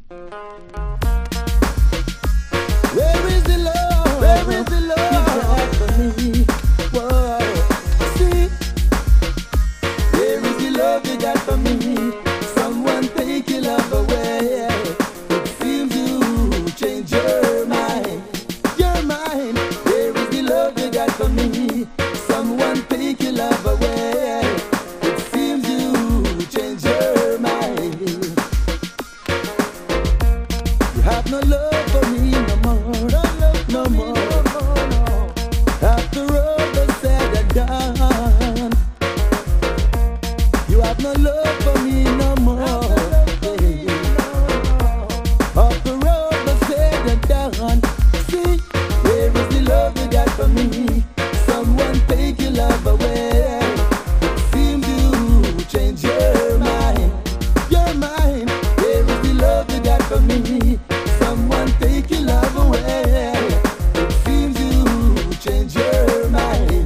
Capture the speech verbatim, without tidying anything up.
Where is the love? Where is the love you got for me? Whoa, see, where is the love you got for me? Someone take your love away. It seems you change your mind, your mind. Where is the love you got for me? Someone take your love away. It seems you change your mind. You have no love for me no more, no love, no more. No. After all the said and done, you have no love for me no more. After all the said and done, see, where is the love you got for me? Someone take your love away. It seems you change your mind, your mind. Where is the love you got for me? Someone take your love away. It seems you change your mind.